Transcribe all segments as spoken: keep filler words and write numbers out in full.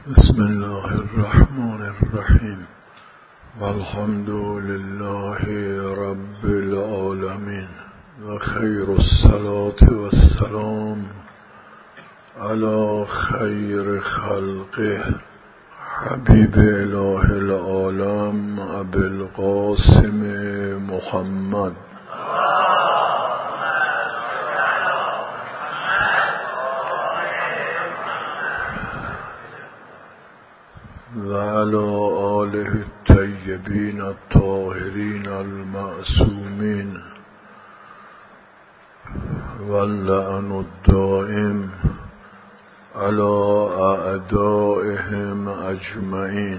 بسم الله الرحمن الرحیم والحمد لله رب العالمین و خیر الصلاة والسلام علی خیر خلقه حبیب اله العالم ابی القاسم محمد و علی آله الطیبین الطاهرین المعصومین واللعن الدائم علی اعدائهم اجمعین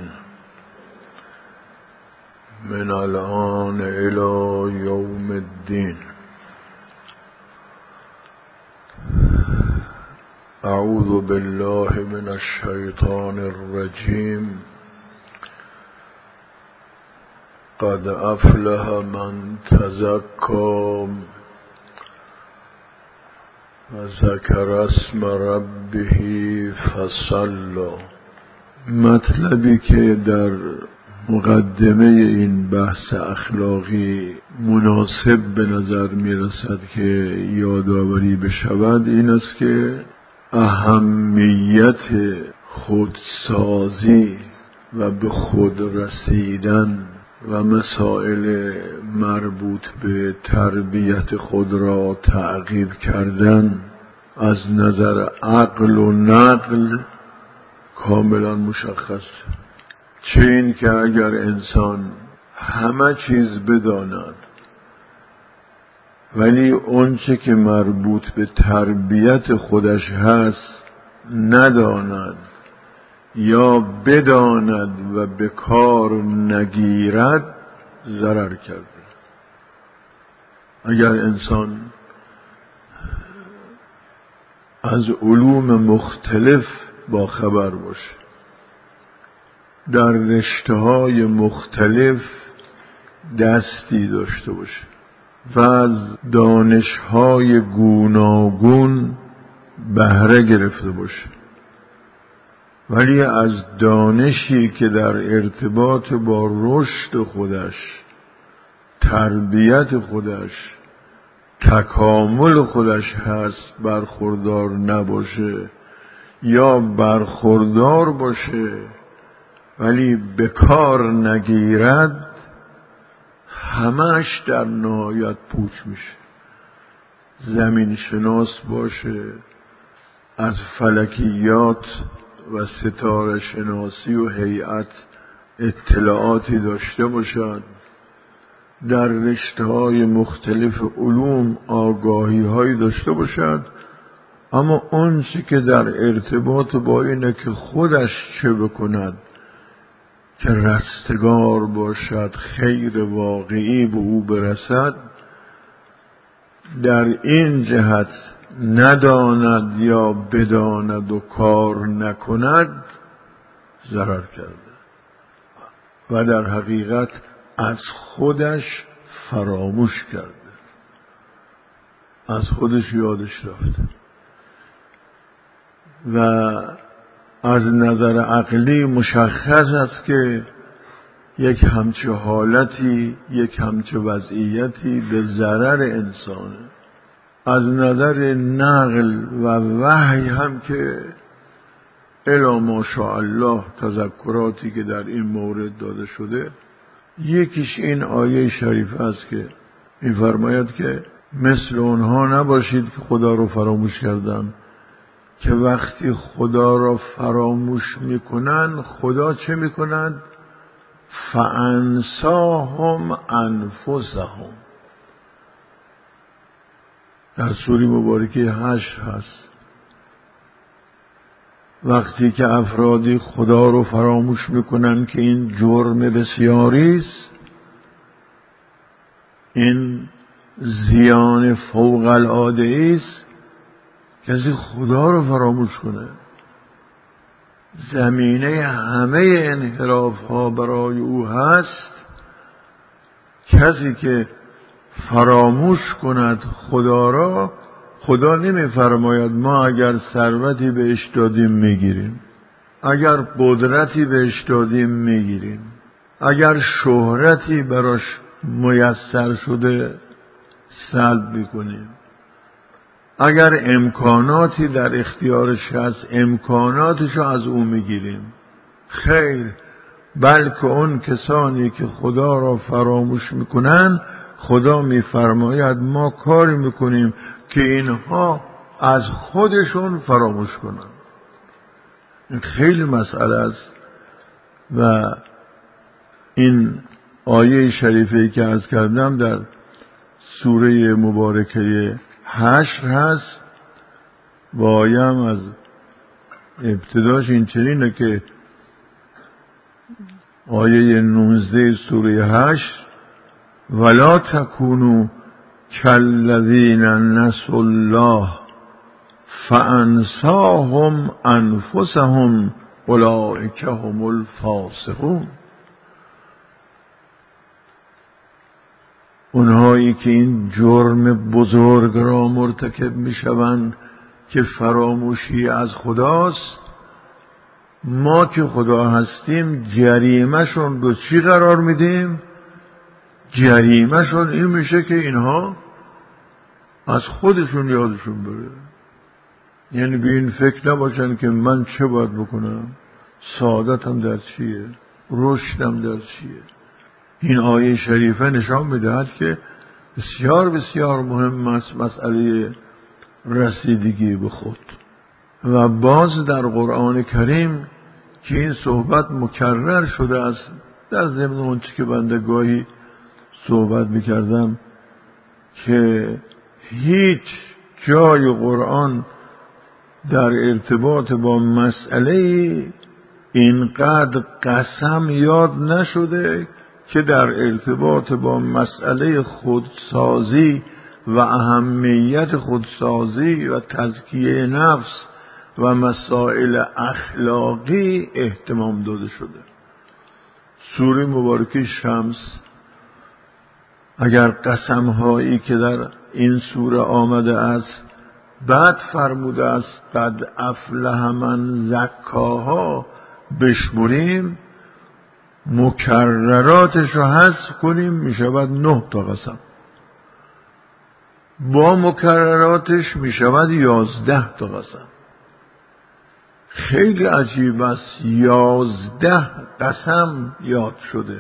من الآن الی یوم الدین. اعوذ بالله من الشیطان الرجیم. قد افلح من تزکی و ذکر اسم ربه فصلی. مطلبی که در مقدمه این بحث اخلاقی مناسب به نظر می رسد که یادآوری بشود این است که اهمیت خودسازی و به خود رسیدن و مسائل مربوط به تربیت خود را تعقیب کردن از نظر عقل و نقل کاملا مشخص. چه این که اگر انسان همه چیز بداند ولی اونچه که مربوط به تربیت خودش هست نداند یا بداند و به کار نگیرد ضرر کرده. اگر انسان از علوم مختلف با خبر باشه، در رشته‌های مختلف دستی داشته باشه و از دانش‌های گوناگون بهره گرفته باشه، ولی از دانشی که در ارتباط با رشد خودش، تربیت خودش، تکامل خودش هست برخوردار نباشه یا برخوردار باشه ولی به کار نگیرد، همش در نهایت پوچ میشه. زمین شناس باشه، از فلکیات و ستاره شناسی و هیئت اطلاعاتی داشته باشد، در رشته‌های مختلف علوم آگاهی‌هایی داشته باشد، اما اون چی که در ارتباط با اینه که خودش چه بکند که رستگار باشد، خیر واقعی به او برسد، در این جهت نداند یا بداند و کار نکند ضرر کرده و در حقیقت از خودش فراموش کرده، از خودش یادش رفته. و از نظر عقلی مشخص است که یک همچه حالتی، یک همچه وضعیتی به ضرر انسانه. از نظر نقل و وحی هم که الا ماشاءالله تذکراتی که در این مورد داده شده، یکیش این آیه شریف است که می‌فرماید که مثل اونها نباشید که خدا رو فراموش کردن، که وقتی خدا را فراموش میکنن خدا چه میکنند؟ فانساهم انفسهم. در سوره مبارکه هشت هست. وقتی که افرادی خدا رو فراموش میکنن که این جرم بسیاری است، این زیان فوق العاده است، کسی خدا رو فراموش کنه، زمینه همه انحراف ها برای او هست. کسی که فراموش کند خدا را، خدا نمی فرماید ما اگر ثروتی بهش دادیم میگیریم. اگر قدرتی بهش دادیم میگیریم، اگر شهرتی براش میسر شده سلب میکنیم، اگر امکاناتی در اختیارش هست امکاناتشو از او میگیریم. خیر، بلکه اون کسانی که خدا را فراموش میکنن خدا میفرماید ما کاری میکنیم که اینها از خودشون فراموش کنن. این خیلی مسئله است و این آیه شریفه که عرض کردم در سوره مبارکه حشر هست و آیه هم از ابتداش این چنینه که آیه نوزده سوره حشر ولا تکونوا کالذین نسوا الله فانساهم انفسهم اولئک هم الفاسقون. اونهایی که این جرم بزرگ را مرتکب میشوند که فراموشی از خداست، ما که خدا هستیم جریمهشون رو چی قرار میدیم؟ جریمهشون این میشه که اینها از خودشون یادشون بره. یعنی به این فکر نباشن که من چه باید بکنم، سعادتم در چیه، رشدم در چیه. این آیه شریفه نشان میدهد که بسیار بسیار مهم است مسئله رسیدگی به خود. و باز در قرآن کریم که این صحبت مکرر شده است، در ضمن اون چی که بنده گاهی صحبت میکردم که هیچ جای قرآن در ارتباط با مسئله اینقدر قسم یاد نشده که در ارتباط با مسئله خودسازی و اهمیت خودسازی و تزکیه نفس و مسائل اخلاقی اهتمام داده شده. سوره مبارکه شمس اگر قسم‌هایی که در این سوره آمده است بعد فرموده است قد افلح من زکاها بشمریم، مکرراتش رو حذف کنیم میشود نه تا قسم، با مکرراتش میشود یازده تا قسم. خیلی عجیب است، یازده قسم یاد شده.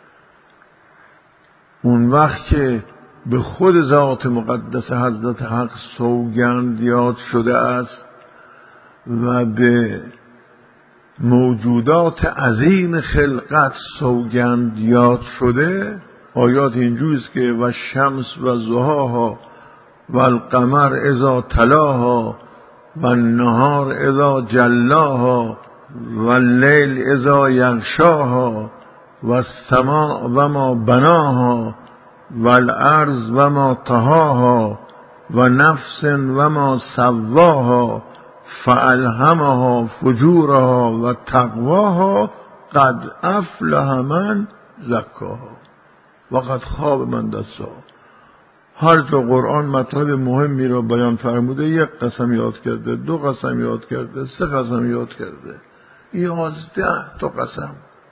اون وقت که به خود ذات مقدس حضرت حق سوگند یاد شده است و به موجودات عظیم خلقت سوگند یاد شده، آیات اینجوریست که و شمس و ضحاها و القمر اذا تلاها و النهار اذا جلاها و اللیل اذا یغشاها و السماء و ما بناها و الارض و ما طحاها و نفس و ما سواها فالهمها فجورها و تقواها قد افلح من زکاها و قد خاب من دساها. هر جا قرآن مطلب مهمی را بیان فرموده یک قسم یاد کرده، دو قسم یاد کرده، سه قسم یاد کرده، یازده تا قسم.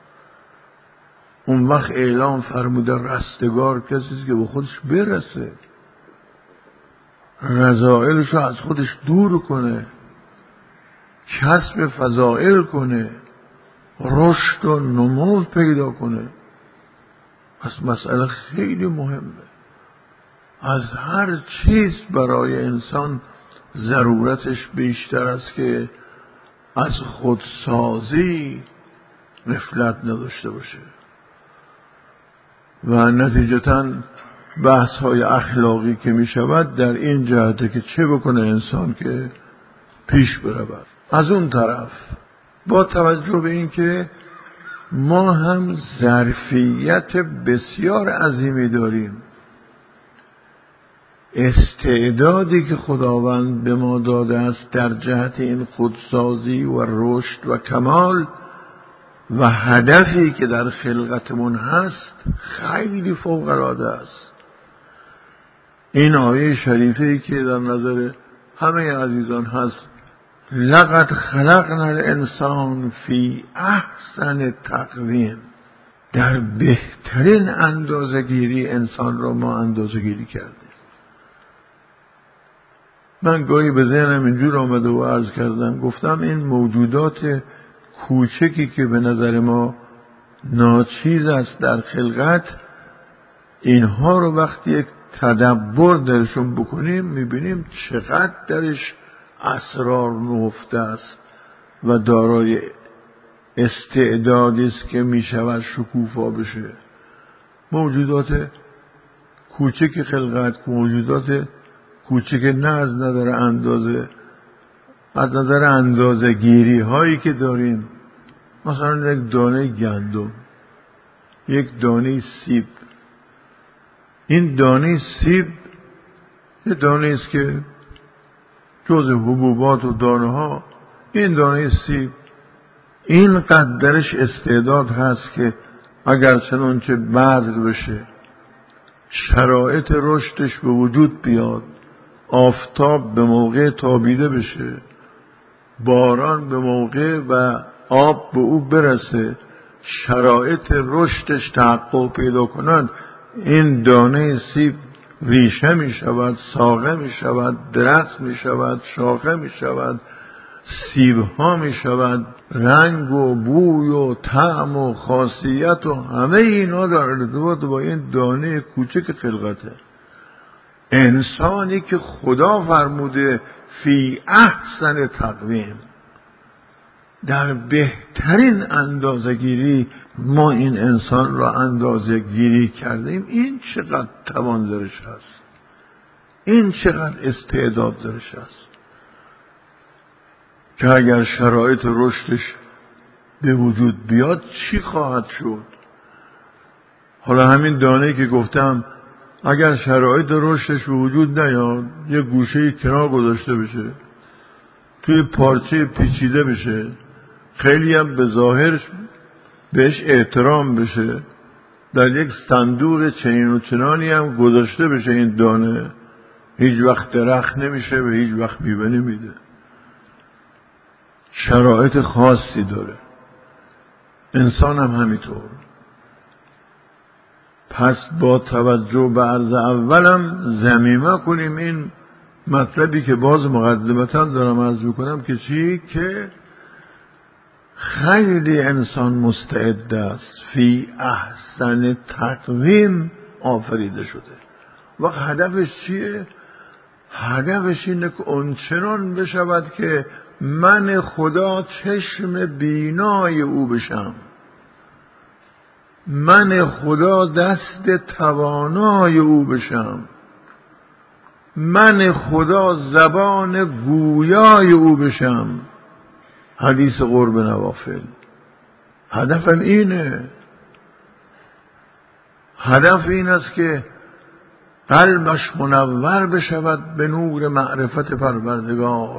اون وقت اعلام فرموده رستگار کسی که به خودش برسه، رذائلش رو از خودش دور کنه، کسب فضائل کنه، رشد و نمو پیدا کنه. پس مسئله خیلی مهمه. از هر چیز برای انسان ضرورتش بیشتر است که از خودسازی غفلت نداشته باشه و نتیجتاً بحث های اخلاقی که می شود در این جهته که چه بکنه انسان که پیش برود. از اون طرف با توجه به این که ما هم ظرفیت بسیار عظیمی داریم، استعدادی که خداوند به ما داده است در جهت این خودسازی و رشد و کمال و هدفی که در خلقتمون هست خیلی فوق العاده است. این آیه شریفه‌ای که در نظر همه عزیزان هست لقد خلقنا الانسان فی احسن تقویم، در بهترین اندازه‌گیری انسان را ما اندازه‌گیری کردیم. من گاهی به ذهنم اینجور آمده و عرض کردم، گفتم این موجودات کوچکی که به نظر ما ناچیز است در خلقت، اینها رو وقتی یک تدبر درشون بکنیم میبینیم چقدر درش اسرار نهفته است و دارای استعدادی است که میشود شکوفا بشه. موجودات کوچک خلقت، موجودات کوچک نه از نظر اندازه، از نظر اندازه گیری هایی که داریم، مثلا یک دانه گندم، یک دانه سیب. این دانه سیب یه دانه است که جز حبوبات و دانه ها، این دانه سیب این قدرش استعداد هست که اگر چنانچه بذر بشه، شرایط رشدش به وجود بیاد، آفتاب به موقع تابیده بشه، باران به موقع و آب به او برسه، شرایط رشدش تحقق پیدا کنند، این دانه سیب ریشه می شود، ساقه می شود، درخت می شود، شاخه می شود، سیب ها می شود، رنگ و بوی و طعم و خاصیت و همه اینا در ارتباط با این دانه کوچک خلقته. انسانی که خدا فرموده فی احسن تقویم، در بهترین اندازه‌گیری ما این انسان را اندازه‌گیری کردیم، این چقدر توان درش هست، این چقدر استعداد درش هست که اگر شرایط رشدش به وجود بیاد چی خواهد شد. حالا همین دانه‌ای که گفتم اگر شرایط رشدش به وجود نیاد، یه گوشه کنار گذاشته بشه، توی پارچه پیچیده بشه، خیلی هم به ظاهر بهش احترام بشه، در یک صندوق چنین و چنانی هم گذاشته بشه، این دانه هیچ وقت درخت نمیشه و هیچ وقت میوه نمیده. شرایط خاصی داره. انسان هم همینطور. پس با توجه به عرض اولم ضمیمه کنیم این مطلبی که باز مقدمتا دارم عرض میکنم که چی؟ که خیلی انسان مستعد است، فی احسن تقویم آفریده شده. و هدفش چیه؟ هدفش اینه که اونچنان بشود که من خدا چشم بینای او بشم، من خدا دست توانای او بشم، من خدا زبان گویای او بشم. حدیث قرب نوافل. هدفم اینه. هدف این است که قلبش منور بشود به نور معرفت پروردگار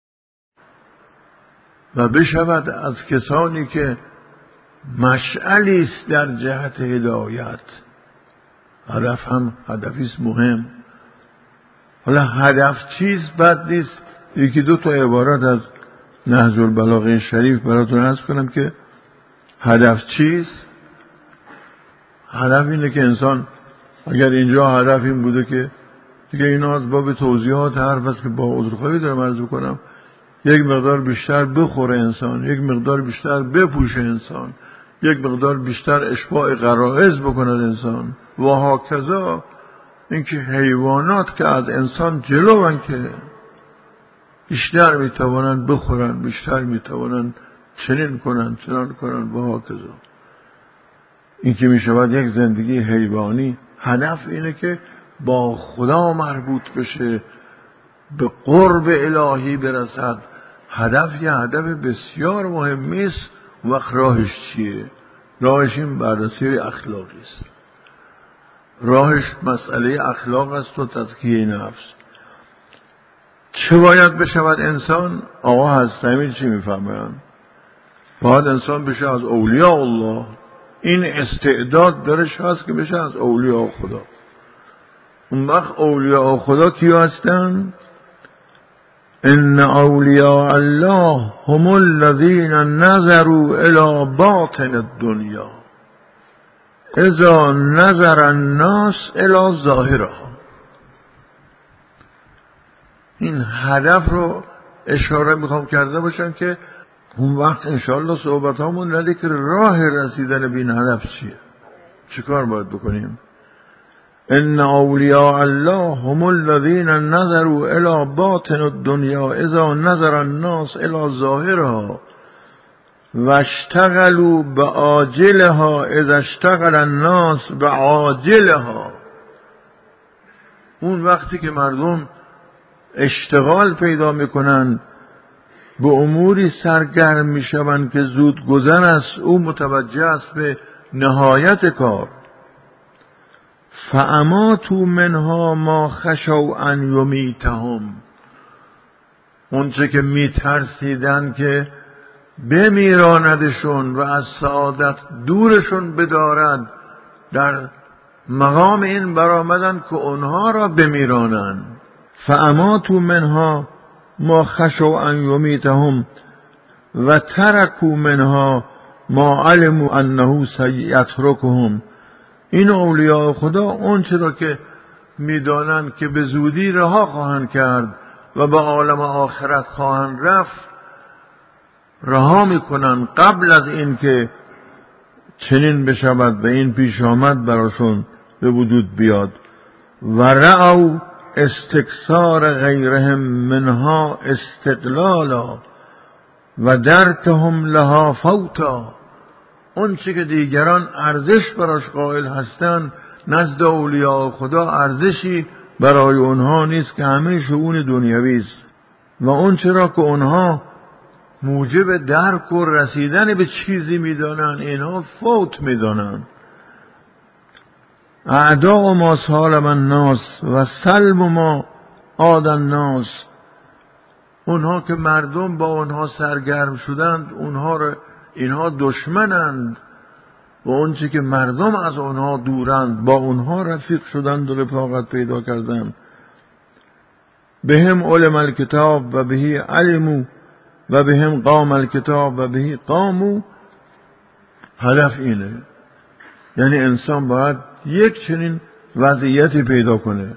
و بشود از کسانی که مشعلی است در جهت هدایت. هدف هم هدفیست مهم. حالا هدف چیست بد نیست. یکی دو تا عبارت از نهج البلاغه شریف براتون عرض کنم که هدف چیست. هدف اینه که انسان، اگر اینجا هدف این بوده که دیگه اینا از باب توضیحات حرف است که با عذرخواهی دارم عرض کنم، یک مقدار بیشتر بخوره انسان، یک مقدار بیشتر بپوشه انسان، یک مقدار بیشتر اشباع غرائز بکند انسان و هاکذا. اینکه حیوانات که از انسان جلوان که بیشتر میتوانند بخورن، بیشتر میتوانند چنین کنن چنان کنن و هاکذا. این که میشود یک زندگی حیوانی. هدف اینه که با خدا مربوط بشه، به قرب الهی برسد. هدف یه هدف بسیار مهمی است. وقت راهش چیه؟ راهش این بررسی اخلاقی است. راهش مسئله اخلاق است و تزکیه نفس. چه باید بشود انسان؟ آقا هستمی چی میفهمند؟ باید انسان بشه از اولیاء الله. این استعداد درش هست که بشه از اولیاء خدا. اون وقت اولیاء خدا کیا هستن؟ ان اولیاء الله هم الذین نظروا الی باطن الدنیا اذا نظر الناس الی ظاهرها. این هدف رو اشاره میخوام کرده باشم که اون وقت انشاءالله صحبت هامون نده که راه رسیدن به این هدف چیه، چیکار باید بکنیم. ان اولیاء الله هم الذین نظروا الی باطن الدنیا اذا نظر الناس الی ظاهرها واشتغلوا بعاجلها اذا اشتغل الناس بعاجلها. اون وقتی که مردم اشتغال پیدا میکنن به اموری سرگرم میشوند که زود گذر است، او متوجه است به نهایت کار. فاماتوا منها ما خشوا ان یمیتهم. اونچه که میترسیدن که بمیراندشون و از سعادت دورشون بدارد، در مقام این برآمدن که اونها را بمیرانند. فاماتوا منها ما خشوا ان یمیتهم و ترکوا منها ما علموا انه سیترکهم. این اولیاء خدا اون چرا که میدانند که به زودی رها خواهند کرد و به عالم آخرت خواهند رفت، رها میکنند قبل از این که چنین بشود و این پیش آمد براشون به وجود بیاد. و رأوا استکثار غیرهم منها استقلالا و درکهم لها فوتا. اون چی که دیگران ارزش براش قائل هستند، نزد اولیاء خدا ارزشی برای اونها نیست که همه شئون دنیوی است. و اون چرا که اونها موجب درک و رسیدن به چیزی میدانند، اینها فوت میدانند. اعداء ما سالم الناس و سلم ما عاد الناس. اونها که مردم با اونها سرگرم شدند، اونها را اینها دشمنند و اونچه که مردم از اونها دورند با اونها رفیق شدند و رفاقت پیدا کردند. بهم علم الکتاب و بهی علمو و بهم قام الکتاب و بهی قامو. هدف اینه، یعنی انسان باید یک چنین وضعیتی پیدا کنه.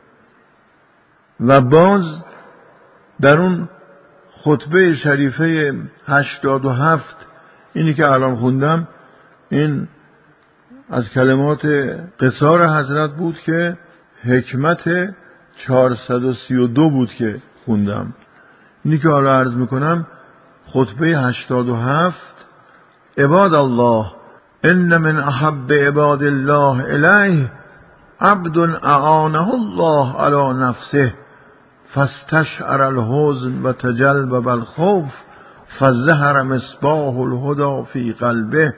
و باز در اون خطبه شریفه هشتاد و هفت، اینی که الان خوندم، این از کلمات قصار حضرت بود که حکمت چهارصد و سی و دو بود که خوندم. اینی که حالا عرض میکنم خطبه هشتاد و هفت: عباد الله ان من احب عباد الله الیه عبد اعانه الله علی نفسه فاستشعر الحزن و تجلب الخوف فظهر مصباح الهدى فی قلبه.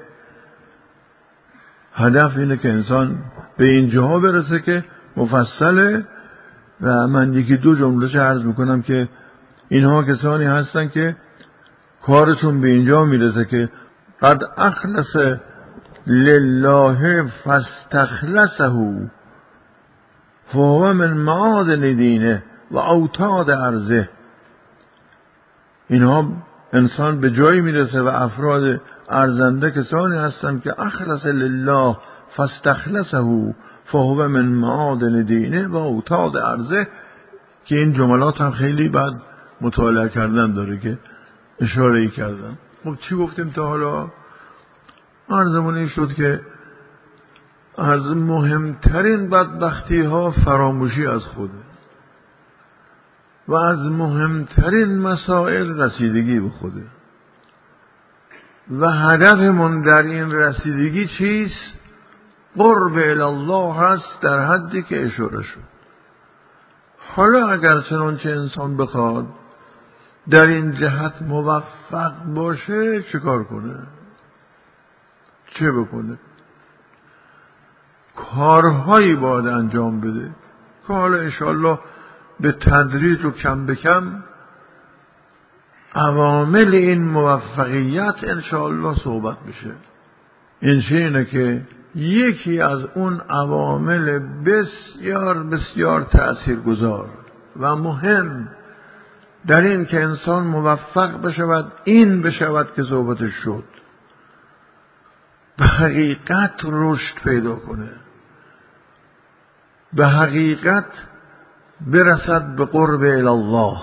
هدف اینه که انسان به این جاها برسه که مفصله. و من یکی دو جمله عرض میکنم که اینها کسانی هستن که کارشون به اینجا میرسه که قد اخلص لله فاستخلصه فهو من معادن دینه و اوتاد ارزه. اینها انسان به جایی میرسه و افراد ارزنده کسانی هستند که اخلص لله فاستخلصه فهو من معادن دینه و اوتاد ارزه، که این جملات هم خیلی بعد مطالعه کردن داره که اشاره ای کردن. خب چی گفتیم تا حالا؟ عرضمون این شد که از مهمترین بدبختی ها فراموشی از خوده و از مهمترین مسائل رسیدگی به خوده. و هدفمون در این رسیدگی چیست؟ قرب الله هست در حدی که اشاره شد. حالا اگر چنانچه انسان بخواد در این جهت موفق باشه، چه کار کنه؟ چه بکنه؟ کارهایی باید انجام بده که حالا انشاءالله به تدریج و کم به کم عوامل این موفقیت انشاءالله صحبت بشه. این اینه که یکی از اون عوامل بسیار بسیار تأثیرگذار و مهم در این که انسان موفق بشود این بشود که صحبتش شد، به حقیقت رشد پیدا کنه، به حقیقت برسد به قرب الله،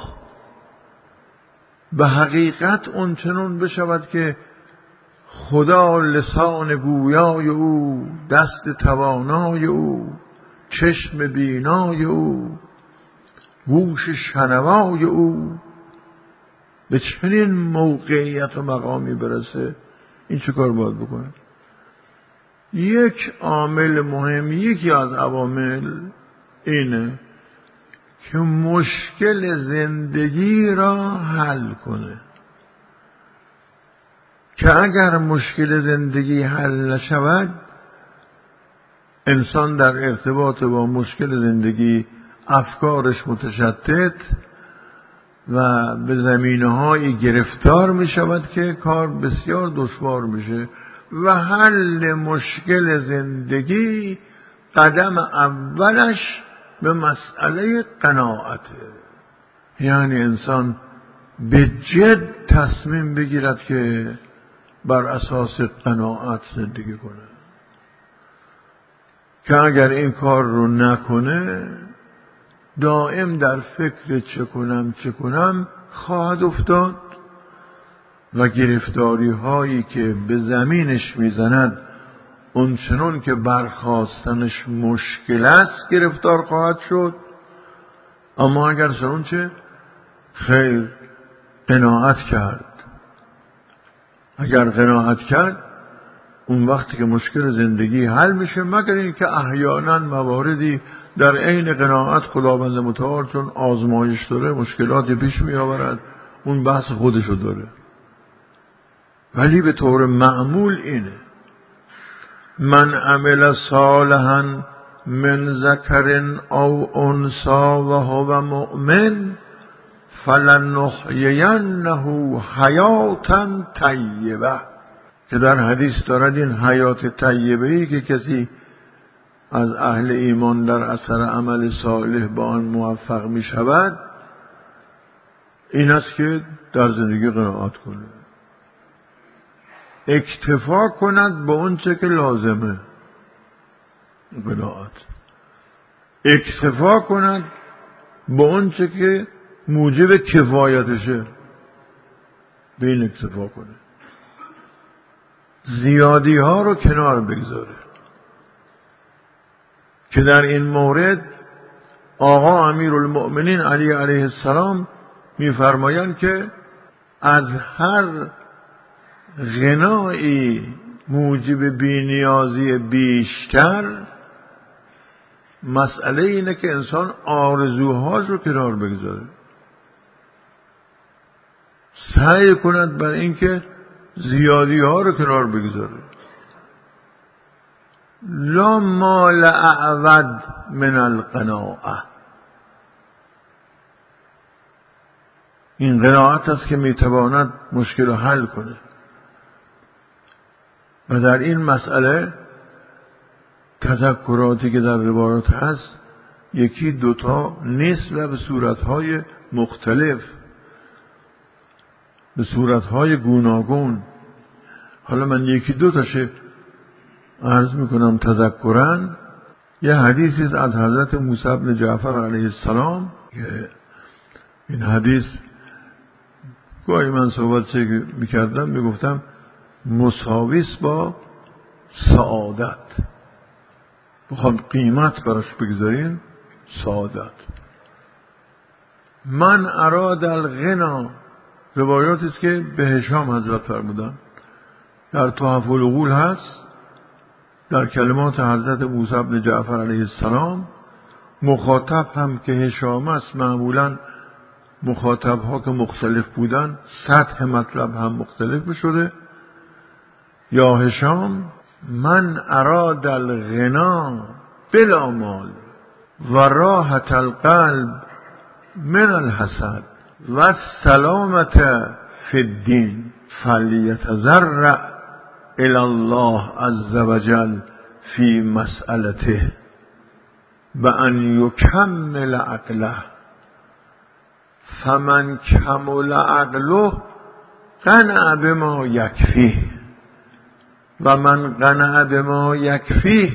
به حقیقت اون چنون بشود که خدا لسان گویای او، دست توانای او، چشم بینای او، گوش شنوای او به چنین موقعیت و مقامی برسه. این چه کار باید بکنه؟ یک عامل مهم، یکی از عوامل اینه که مشکل زندگی را حل کنه، که اگر مشکل زندگی حل نشود انسان در ارتباط با مشکل زندگی افکارش متشتت و به زمینه‌هایی گرفتار می شود که کار بسیار دشوار میشه و حل مشکل زندگی قدم اولش به مسئله قناعته. یعنی انسان به جد تصمیم بگیرد که بر اساس قناعت زندگی کنه، که اگر این کار رو نکنه دائم در فکر چه کنم چه کنم خواهد افتاد و گرفتاری هایی که به زمینش میزند اون چنون که برخاستنش مشکل است گرفتار خواهد شد. اما اگر چنون چه خیر قناعت کرد، اگر قناعت کرد اون وقتی که مشکل زندگی حل میشه، مگر این که احیانا مواردی در عین قناعت خداوند متعال چون آزمایش داره مشکلاتی پیش می آورد، اون بحث خودشو داره. ولی به طور معمول اینه: من عمل صالحا من ذکر او انثی و هو مؤمن فلنحیینه حیاتا طیبه، که در حدیث دارد این حیات طیبه‌ای که کسی از اهل ایمان در اثر عمل صالح با آن موفق می شود این است که در زندگی قناعت کنه، اکتفا کند به اون چه که لازمه، قناعت، اکتفا کند به اون چه که موجب کفایتشه، به این اکتفا کنه، زیادی ها رو کنار بگذاره. که در این مورد آقا امیرالمؤمنین علی علیه السلام می‌فرمایند که از هر غنایی موجب بی‌نیازی بیشتر مسئله اینه که انسان آرزوهاش رو کنار بگذاره، سعی کند بر اینکه زیادی ها رو کنار بگذاره. لا مال اعود من القناعه، این قناعت است که میتواند مشکل رو حل کنه. و در این مسئله تذکراتی که در روایات هست یکی دوتا نیست و به صورتهای مختلف، به صورتهای گوناگون. حالا من یکی دوتاشه عرض میکنم تذکراً. یه حدیثی از حضرت موسی بن جعفر علیه السلام که این حدیث گاهی من صحبت چه میکردم میگفتم مساویس با سعادت، بخوام قیمت براش بگذارین سعادت. من اراد الغنا، روایاتی است که به هشام حضرت فرمودن، در تحف العقول هست، در کلمات حضرت موسی بن جعفر علیه السلام. مخاطب هم که هشام است، معمولا مخاطب ها که مختلف بودن سطح مطلب هم مختلف شده. یا هشام من اراد الغنا بلا مال و راحت القلب من الحسد و السلامت فی الدین فلیتضرع الی الله عز وجل فی مسئلته بأن یکمل عقله. فمن کمل عقله قنع بما یکفیه و من قنع بما یکفیه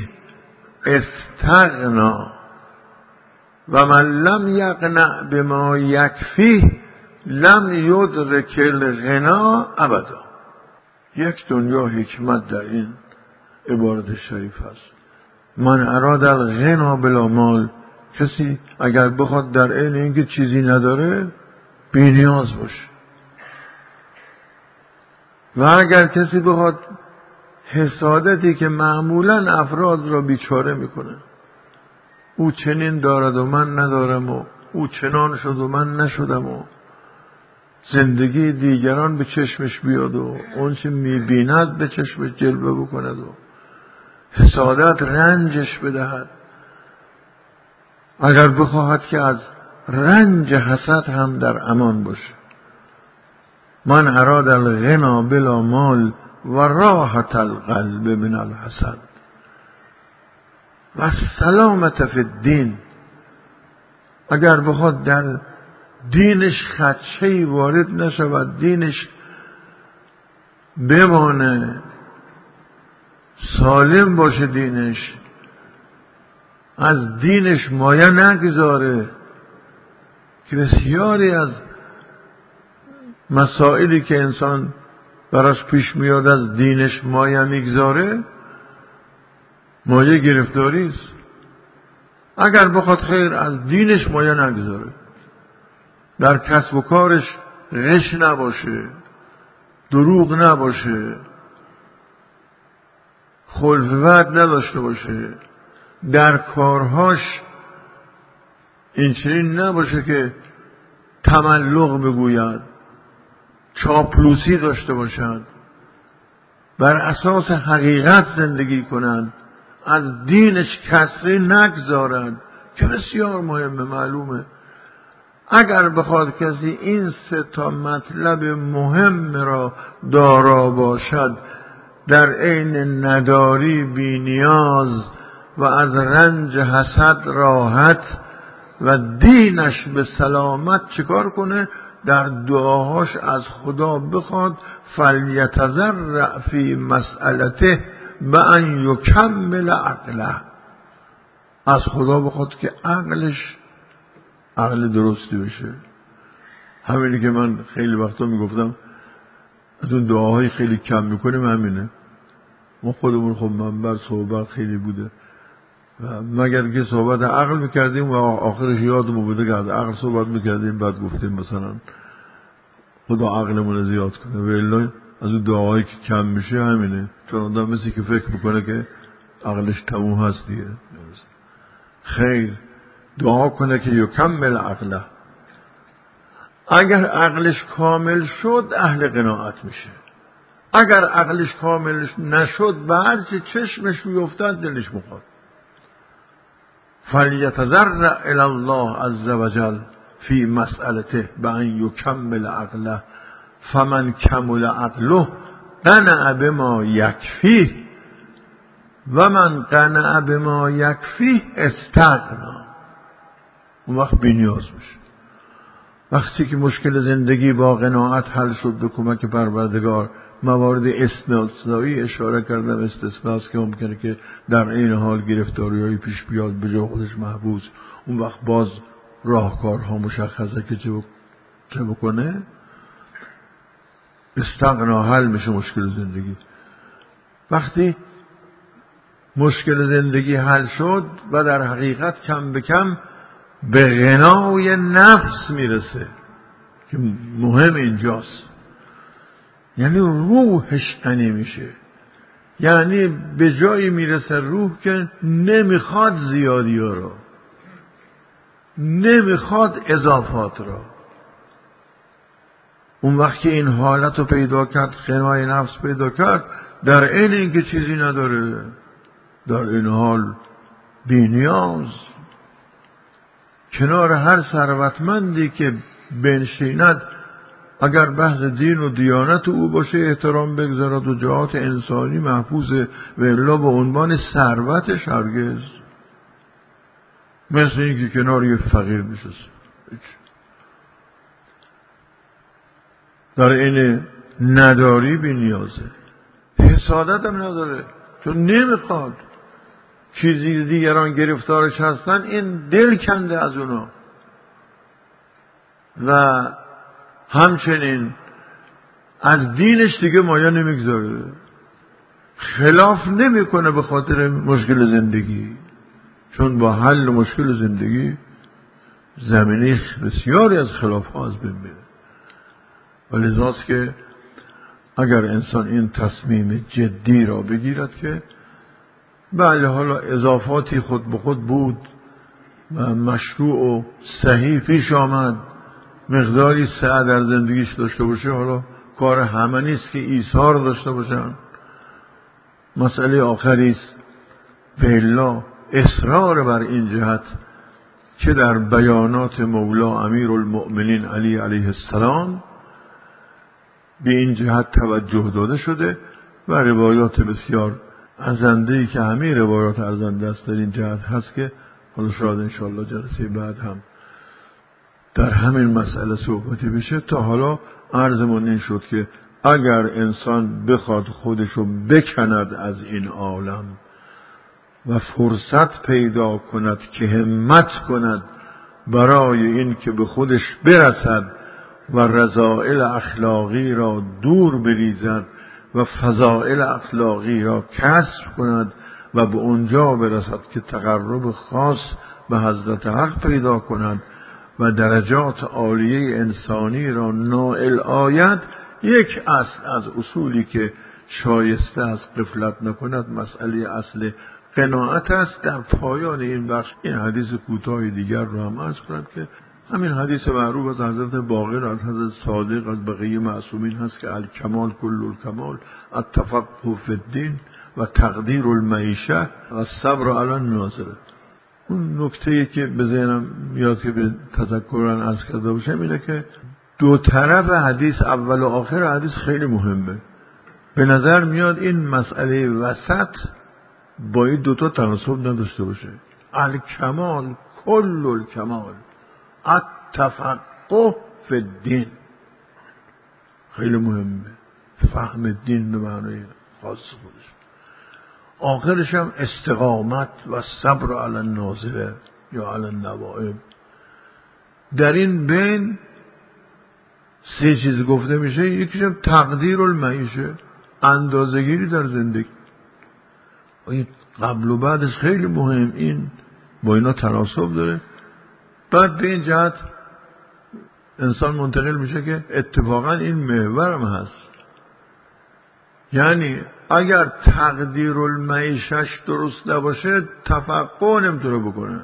استغنا و من لم یقنع بما یکفیه لم یدرک الغنا ابدا. یک دنیا حکمت در این عبارت شریف هست. من اراد الغنا بلا مال، کسی اگر بخواد در عین اینکه چیزی نداره بی نیاز باشه، و اگر کسی بخواد حسادتی که معمولا افراد را بیچاره میکنه، او چنین دارد و من ندارم و او چنان شد و من نشدم و زندگی دیگران به چشمش بیاد و اون چه میبیند به چشمش جلوه بکند و حسادت رنجش بدهد، اگر بخواهد که از رنج حسد هم در امان باشه. من اراد الغنا بلا مال و راحت القلب من الحسد و سلامت فی الدین، اگر بخواد در دینش خدشه‌ای وارد نشود، دینش بمانه سالم باشه، دینش از دینش مایه نگذاره، که بسیاری از مسائلی که انسان براش پیش میاد از دینش مایه میگذاره مایه گرفتاری است. اگر بخواد خیر از دینش مایه نگذاره، در کسب و کارش غش نباشه، دروغ نباشه، خلف وعد نداشته باشه، در کارهاش این چنین نباشه که تملق بگوید، چاپلوسی داشته باشد، بر اساس حقیقت زندگی کنند، از دینش کسری نگذارند که بسیار مهمه. معلومه اگر بخواد کسی این سه تا مطلب مهم را دارا باشد، در عین نداری بی نیاز و از رنج حسد راحت و دینش به سلامت، چیکار کنه؟ در دعاهاش از خدا بخواد فلیتضرع فی مسئلته بأن یکمل عقله، از خدا بخواد که عقلش عقل درستی بشه. همینی که من خیلی وقتا میگفتم از اون دعاهای خیلی کم میکنیم همینه. ما خودمون خب منبر صحبت خیلی بوده و مگر که صحبت عقل میکردیم و آخرش یادمون بوده که از عقل صحبت میکردیم، بعد گفتیم مثلا خدا عقلمون زیاد کنه. و الا از اون دعاهایی که کم میشه همینه، چون آدم مثل که فکر میکنه که عقلش تموم هست دیگه. خیر، دعا کنه که یکمل عقله. اگر عقلش کامل شد اهل قناعت میشه. اگر عقلش کامل نشد بعد چه چشمش بیفتد دلش میخواد. فلیتضرع الی الله عز وجل فی مسئلته بأن یکمل عقله فمن کمل عقله قنع بما یکفیه و من قنع بما یکفیه استغنا. اون وقت بی‌نیاز میشه. وقتی که مشکل زندگی با قناعت حل شد به کمک پروردگار، موارد استثنایی اشاره کردم، استثناست که ممکنه که در این حال گرفتاری‌های پیش بیاد به جای خودش محبوس، اون وقت باز راهکارها مشخصه که چه بکنه. استغنا حل میشه مشکل زندگی. وقتی مشکل زندگی حل شد و در حقیقت کم به کم به غنای نفس میرسه که مهم اینجاست، یعنی روحش غنی میشه، یعنی به جایی میرسه روح که نمیخواد زیادی ها را، نمیخواد اضافات را. اون وقت که این حالت رو پیدا کرد، غنای نفس پیدا کرد، در این اینکه چیزی نداره، در این حال بی نیاز، کنار هر ثروتمندی که بنشیند اگر بحث دین و دیانت او باشه احترام بگذارد و جهات انسانی محفوظه، و الا به عنوان ثروتش هرگز. مثل اینکه کنار یه فقیر نشسته، در این نداری بی نیازه، حسادت هم نداره چون نمیخواد چیزی دیگران گرفتارش هستن، این دل کنده از اونا. و همچنین از دینش دیگه مایه نمیگذاره، خلاف نمیکنه به خاطر مشکل زندگی، چون با حل مشکل زندگی زمینه بسیاری از خلاف ها از بین میره. ولذاست که اگر انسان این تصمیم جدی را بگیرد که بله حالا اضافاتی خود به خود بود و مشروع و صحیح پیش آمد، مقداری سعه در زندگیش داشته باشه، حالا کار همه نیست که ایثار داشته باشن، مسئله آخری است. بالله اصرار بر این جهت که در بیانات مولا امیرالمؤمنین علی علیه السلام به این جهت توجه داده شده و روایات بسیار ارزنده‌ای که همه روایات ارزنده است در این جهت هست که حالا شاید انشاءالله جلسه بعد هم در همین مسئله صحبتی بشه. تا حالا عرضمون این شد که اگر انسان بخواد خودشو بکند از این عالم و فرصت پیدا کند که همت کند برای این که به خودش برسد و رذائل اخلاقی را دور بریزد و فضائل اخلاقی را کسب کند و به اونجا برسد که تقرب خاص به حضرت حق پیدا کند و درجات عالیه انسانی را نائل آید، یک اصل از اصولی که شایسته از غفلت نکند مسئله اصل قناعت است. در پایان این بخش این حدیث کوتاه دیگر را هم عرض کنم که همین حدیث معروف از حضرت باقر، از حضرت صادق، از بقیه معصومین هست که الکمال کل الکمال التفقه فی الدین و تقدیر المعیشه و صبر علی الناظره. اون نکته‌ای که به ذهنم میاد که به تذکران عرض کرده باشم اینه که دو طرف حدیث، اول و آخر حدیث خیلی مهمه. به نظر میاد این مسئله وسط با این دوتا تناسب نداشته باشه. الکمال کل الکمال التفقه فی الدین خیلی مهمه، فهم دین به معنای خاص خودش. آخرش هم استقامت و صبر علی النازله یا علی النوائب. در این بین سه چیز گفته میشه. یکیش هم تقدیر المعیشه، اندازه‌گیری در زندگی. این قبل و بعدش خیلی مهم، این با اینا تناسب داره. بعد به این جهت انسان منتقل میشه که اتفاقا این محورم هست. یعنی اگر تقدیر المعیشش درست نباشه تفقه نمیتونه بکنه،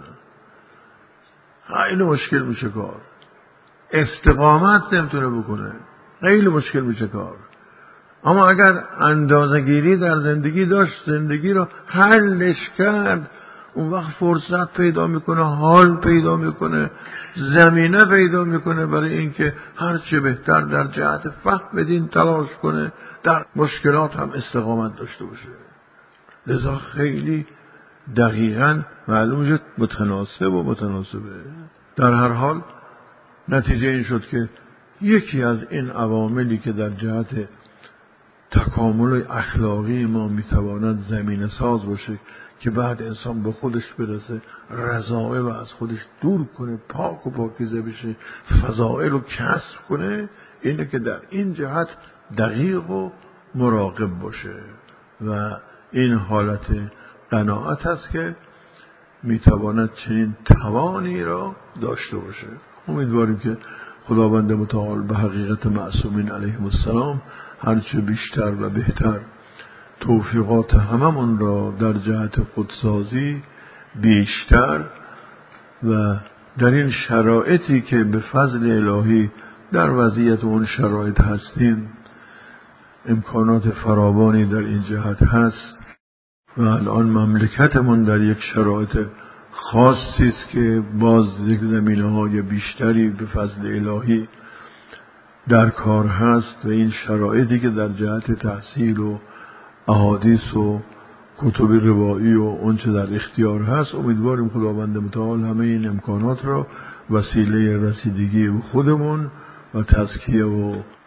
خیلی مشکل میشه کار. استقامت نمیتونه بکنه، خیلی مشکل میشه کار. اما اگر اندازه‌گیری در زندگی داشت، زندگی رو حلش کرد، اون وقت فرصت پیدا میکنه، حال پیدا میکنه، زمینه پیدا میکنه برای اینکه هر چه بهتر در جهت فهم دین تلاش کنه، در مشکلات هم استقامت داشته باشه. لذا خیلی دقیقاً معلوم شد متناسب و متناسبه. در هر حال نتیجه این شد که یکی از این عواملی که در جهت تکامل اخلاقی ما میتواند زمینه ساز باشه که بعد انسان به خودش برسه، رذائل از خودش دور کنه، پاک و پاکیزه بشه، فضائل رو کسب کنه، اینه که در این جهت دقیق و مراقب باشه و این حالت قناعت هست که میتواند چنین توانی را داشته باشه. امیدواریم که خداوند متعال به حقیقت معصومین علیهم السلام هرچه بیشتر و بهتر توفیقات هممون را در جهت خودسازی بیشتر و در این شرایطی که به فضل الهی در وضعیت اون شرایط هستیم، امکانات فراوانی در این جهت هست و الان مملکتمون در یک شرایط خاصی است که باز یک زمینه‌های بیشتری به فضل الهی در کار هست و این شرایطی که در جهت تحصیل و احادیث و کتب روایی و اونچه در اختیار هست، امیدواریم خداوند متعال همه این امکانات را وسیله رسیدگی به خودمون و تزکیه و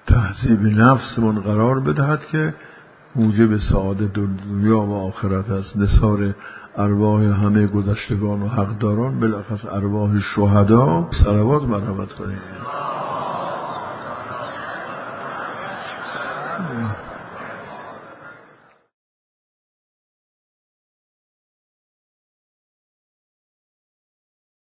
تهذیب نفسمون قرار بدهد که موجب سعادت دنیا و آخرت است. نثار ارواح همه گذشتگان و حقداران، بالاخص ارواح شهدا، صلوات مرحمت کنید.